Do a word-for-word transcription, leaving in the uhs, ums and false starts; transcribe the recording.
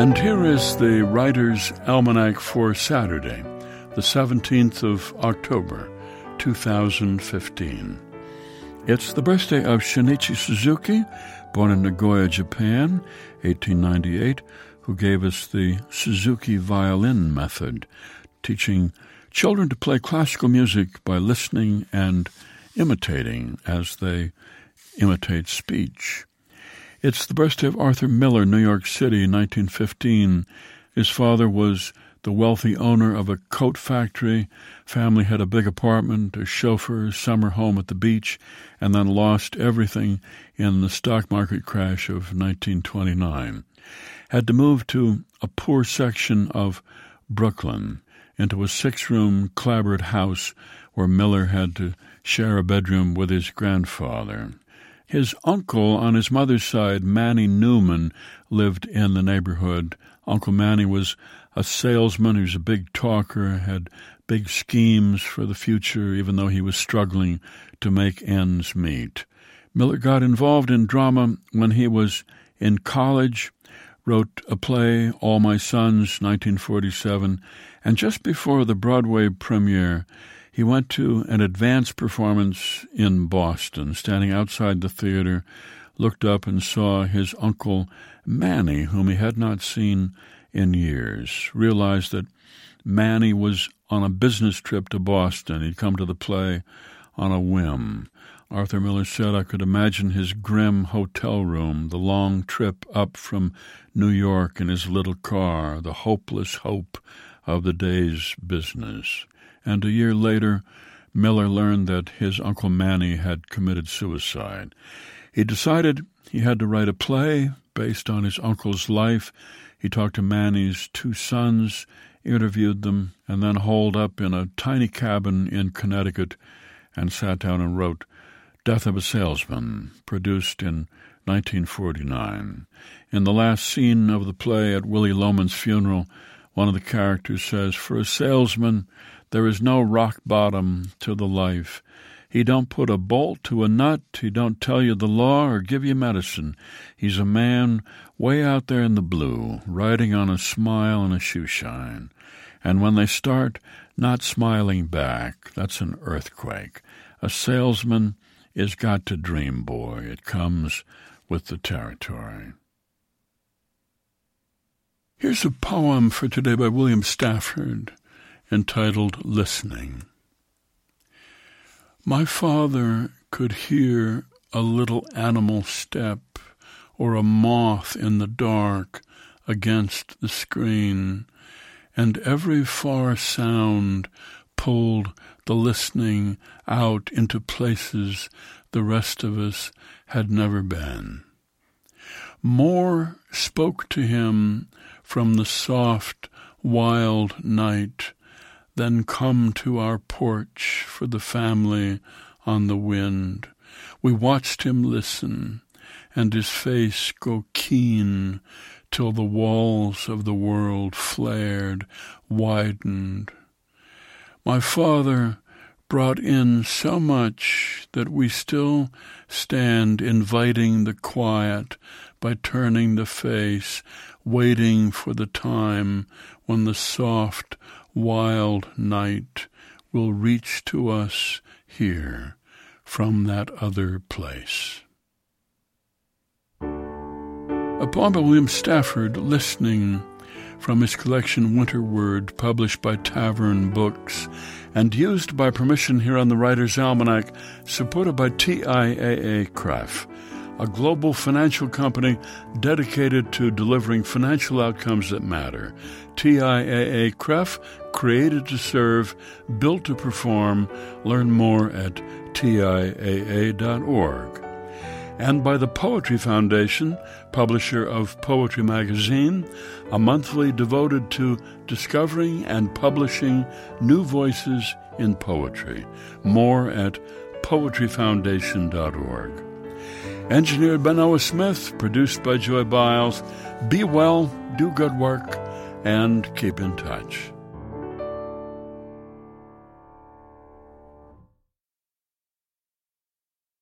And here is the Writer's Almanac for Saturday, the seventeenth of October, two thousand fifteen. It's the birthday of Shinichi Suzuki, born in Nagoya, Japan, eighteen ninety-eight, who gave us the Suzuki violin method, teaching children to play classical music by listening and imitating as they imitate speech. It's the birthday of Arthur Miller, New York City, nineteen fifteen. His father was the wealthy owner of a coat factory. Family had a big apartment, a chauffeur, summer home at the beach, and then lost everything in the stock market crash of nineteen twenty-nine. Had to move to a poor section of Brooklyn, into a six-room clapboard house where Miller had to share a bedroom with his grandfather. His uncle on his mother's side, Manny Newman, lived in the neighborhood. Uncle Manny was a salesman. He was a big talker, had big schemes for the future, even though he was struggling to make ends meet. Miller got involved in drama when he was in college, wrote a play, All My Sons, nineteen forty-seven, and just before the Broadway premiere, he went to an advance performance in Boston. Standing outside the theater, looked up and saw his uncle Manny, whom he had not seen in years. Realized that Manny was on a business trip to Boston. He'd come to the play on a whim. Arthur Miller said, I could imagine his grim hotel room, the long trip up from New York in his little car, the hopeless hope of the day's business. And a year later, Miller learned that his Uncle Manny had committed suicide. He decided he had to write a play based on his uncle's life. He talked to Manny's two sons, interviewed them, and then holed up in a tiny cabin in Connecticut and sat down and wrote Death of a Salesman, produced in nineteen forty-nine. In the last scene of the play at Willie Loman's funeral, one of the characters says, for a salesman, there is no rock bottom to the life. He don't put a bolt to a nut. He don't tell you the law or give you medicine. He's a man way out there in the blue, riding on a smile and a shoe shine. And when they start not smiling back, that's an earthquake. A salesman is got to dream, boy. It comes with the territory. Here's a poem for today by William Stafford, entitled Listening. My father could hear a little animal step or a moth in the dark against the screen, and every far sound pulled the listening out into places the rest of us had never been. More spoke to him from the soft, wild night than come to our porch for the family on the wind. We watched him listen, and his face go keen till the walls of the world flared, widened. My father brought in so much that we still stand inviting the quiet by turning the face, waiting for the time when the soft, wild night will reach to us here from that other place. A poem by William Stafford, Listening, from his collection Winter Word, published by Tavern Books, and used by permission here on the Writer's Almanac, supported by T I A A C R E F, a global financial company dedicated to delivering financial outcomes that matter. T I A A C R E F, created to serve, built to perform. Learn more at T I A A dot org. And by the Poetry Foundation, publisher of Poetry Magazine, a monthly devoted to discovering and publishing new voices in poetry. More at Poetry Foundation dot org. Engineered by Noah Smith, produced by Joy Biles. Be well, do good work, and keep in touch.